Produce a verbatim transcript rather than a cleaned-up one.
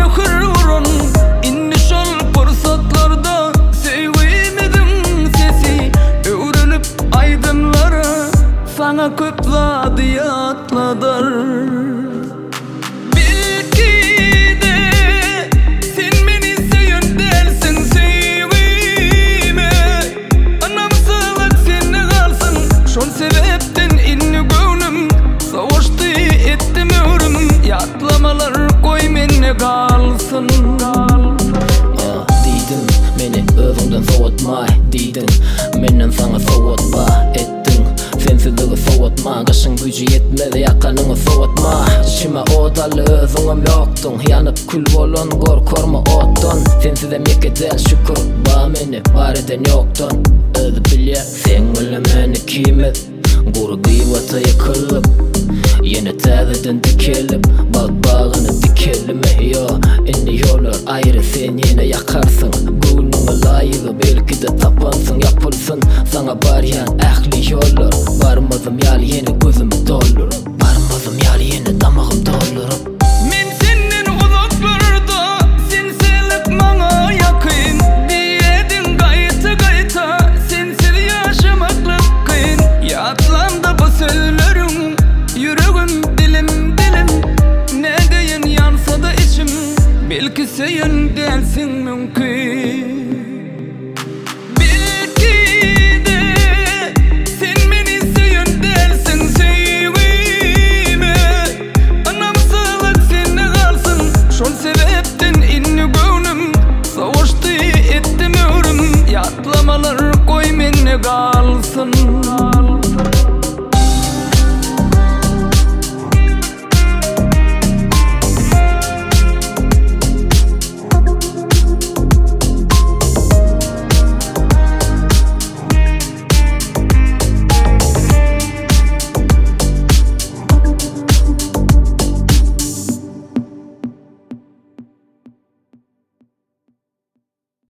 mühür vurun inni şol fırsatlarda sevgimizin sesi öğrenip aydınlara sana köpladı yatladar. Şol sebepten inni gönlüm savaştı ettim ömrüm yatlamalar koy menne kalsın. Ya diydin meni özünden soğutma, diydin menden sana soğutma ettin sensizliği soğutma, kaşın gücü yetmedi yakanını soğutma. İçime odalı özüngüm yoktun, yanıp kül bolun korkorma ottan. Sensiz emek eden şükür ba meni var eden yoktan. Özü bilye sen ölemeni kimiz Guru gıybata yıkılıp yine tezeden dikelip bak bağını dikelim yo. İnni yollar ayrı sen yine yakarsın. Gönlüne layığı belki de tapansın yapılsın sana baryan ehli yollar. Varmadım yal yine gözüm dolur, varmadım yal yine damağım dolur. Men senden uzaklarda sensilik bana yakın diyedin gayta gayta sensiz yaşamaklık kıyın. Yatlamda bu sözlerim yüreğim dilim dilim ne deyin yansa da içim belki sen dersin mümkün.